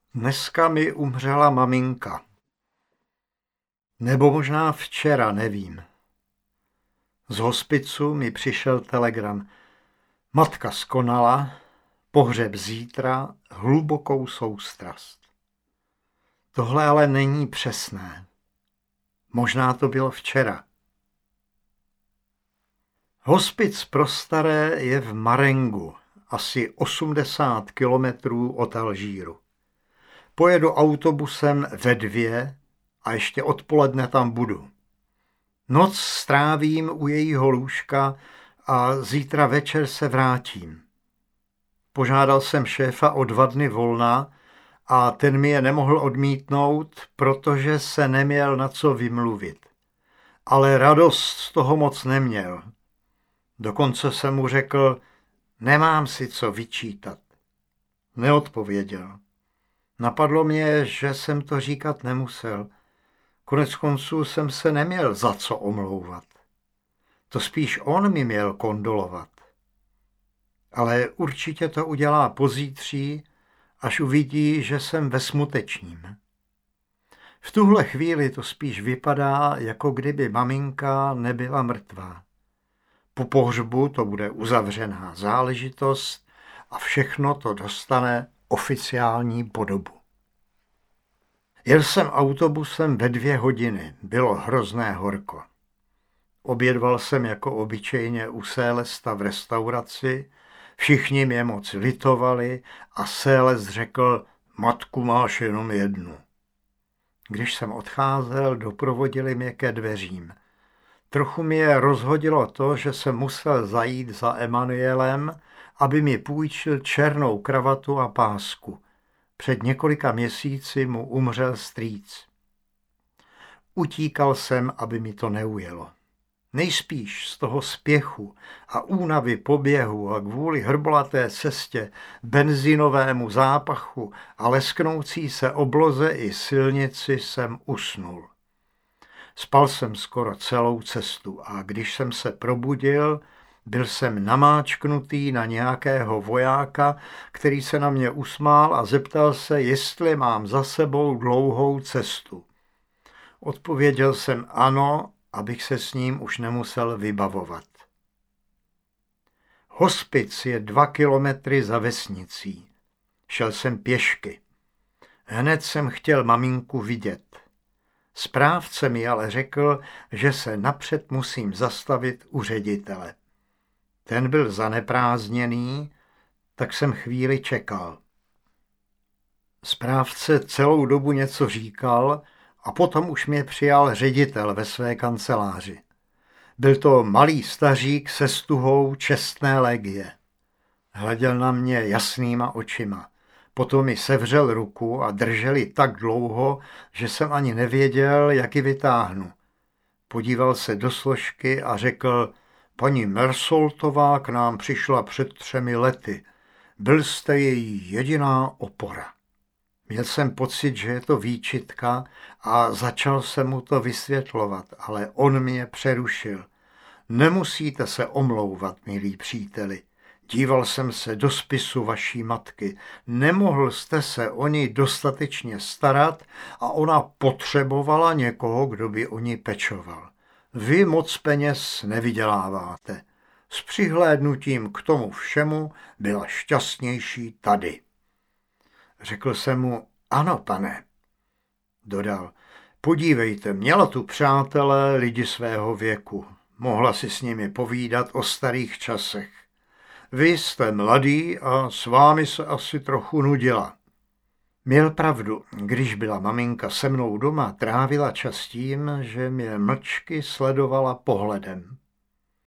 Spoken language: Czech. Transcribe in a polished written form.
Dneska mi umřela maminka. Nebo možná včera, nevím. Z hospicu mi přišel telegram. Matka skonala, pohřeb zítra, hlubokou soustrast. Tohle ale není přesné. Možná to bylo včera. Hospic pro staré je v Marengu, asi 80 kilometrů od Alžíru. Pojedu autobusem ve 2 a ještě odpoledne tam budu. Noc strávím u jejího lůžka a zítra večer se vrátím. Požádal jsem šéfa o 2 dny volna a ten mi je nemohl odmítnout, protože se neměl na co vymluvit. Ale radost z toho moc neměl. Dokonce jsem mu řekl, nemám si co vyčítat. Neodpověděl. Napadlo mě, že jsem to říkat nemusel. Koneckonců jsem se neměl za co omlouvat. To spíš on mi měl kondolovat. Ale určitě to udělá pozítří, až uvidí, že jsem ve smutečním. V tuhle chvíli to spíš vypadá, jako kdyby maminka nebyla mrtvá. Po pohřbu to bude uzavřená záležitost a všechno to dostane oficiální podobu. Jel jsem autobusem ve 2 hodiny, bylo hrozné horko. Obědval jsem jako obyčejně u Sélesta v restauraci, všichni mě moc litovali a Sélest řekl, matku máš jenom 1. Když jsem odcházel, doprovodili mě ke dveřím. Trochu mě rozhodilo to, že jsem musel zajít za Emanuelem, aby mi půjčil černou kravatu a pásku. Před několika měsíci mu umřel strýc. Utíkal jsem, aby mi to neujelo. Nejspíš z toho spěchu a únavy poběhu a kvůli hrbolaté cestě, benzínovému zápachu a lesknoucí se obloze i silnici jsem usnul. Spal jsem skoro celou cestu a když jsem se probudil, byl jsem namáčknutý na nějakého vojáka, který se na mě usmál a zeptal se, jestli mám za sebou dlouhou cestu. Odpověděl jsem ano, abych se s ním už nemusel vybavovat. Hospic je 2 kilometry za vesnicí. Šel jsem pěšky. Hned jsem chtěl maminku vidět. Správce mi ale řekl, že se napřed musím zastavit u ředitele. Ten byl zaneprázdněný, tak jsem chvíli čekal. Správce celou dobu něco říkal a potom už mě přijal ředitel ve své kanceláři. Byl to malý stařík se stuhou čestné legie. Hleděl na mě jasnýma očima. Potom mi sevřel ruku a držel ji tak dlouho, že jsem ani nevěděl, jak ji vytáhnu. Podíval se do složky a řekl, paní Mersoltová k nám přišla před 3 lety. Byl jste její jediná opora. Měl jsem pocit, že je to výčitka a začal jsem mu to vysvětlovat, ale on mě přerušil. Nemusíte se omlouvat, milí příteli. Díval jsem se do spisu vaší matky. Nemohl jste se o ní dostatečně starat a ona potřebovala někoho, kdo by o ní pečoval. Vy moc peněz nevyděláváte. S přihlédnutím k tomu všemu byla šťastnější tady. Řekl jsem mu, ano, pane. Dodal, podívejte, měla tu přátelé lidi svého věku. Mohla si s nimi povídat o starých časech. Vy jste mladý a s vámi se asi trochu nudila. Měl pravdu, když byla maminka se mnou doma, trávila čas tím, že mě mlčky sledovala pohledem.